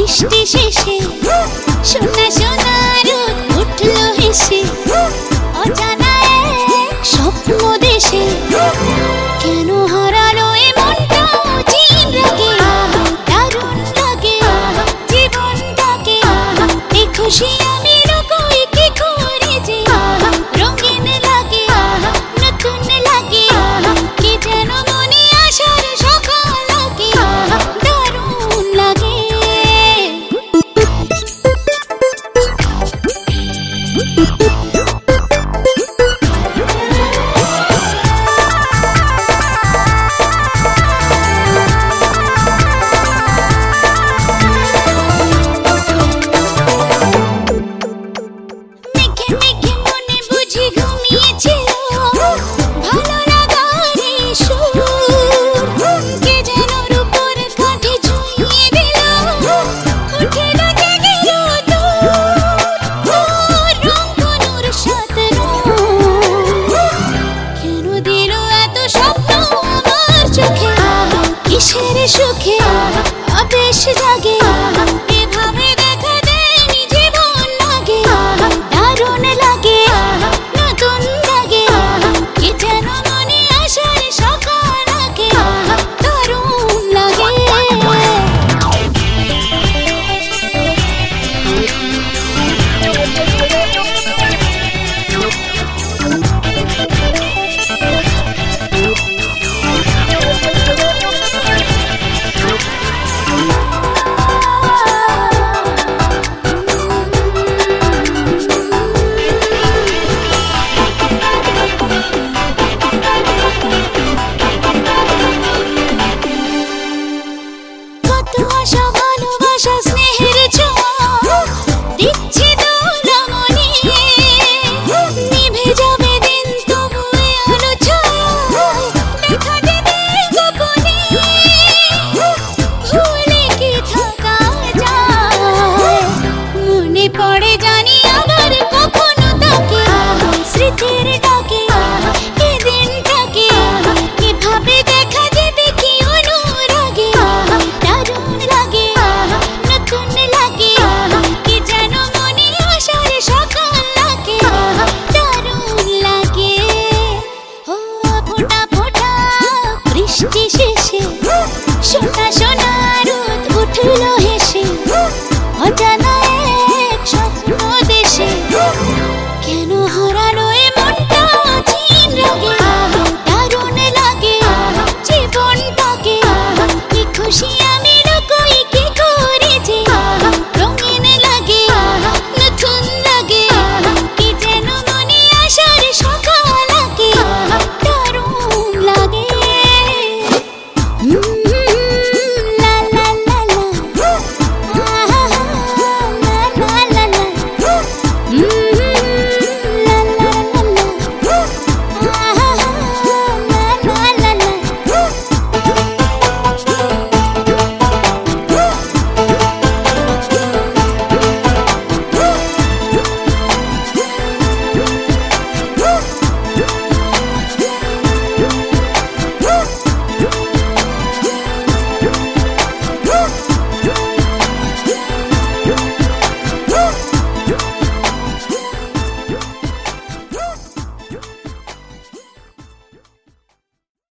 বৃষ্টি শেষে সোনা সোনা রোদ উঠলো হেসে অজানা এক স্বপ্ন দেশে কেন হারালো এ মনটা চিন লাগে দারুণ লাগে জীবনটাকে এই খুশি আমি লুকোই কি করে যে রঙিন লাগে নতুন লাগে কি যেন মনে আসার সকাল লাগে দারুণ লাগে সুখে আবেশ জাগে এভাবে দেখা দেয়নি জীবন লাগে দারুণ লাগে নতুন লাগে কি যেন মনে আসার সকাল লাগে দারুণ লাগে পড়ে জানি আবার কখনো তাকে স্মৃতির ডাকে এই দিনটাকে কিভাবে দেখা যেতে কি অনুরাগে দারুণ লাগে নতুন লাগে কি যেন মনে আসার সকাল লাগে দারুণ লাগে ও ফোঁটা ফোঁটা বৃষ্টি শেষে সোনা সোনা রোদ উঠলো হেসে অজানা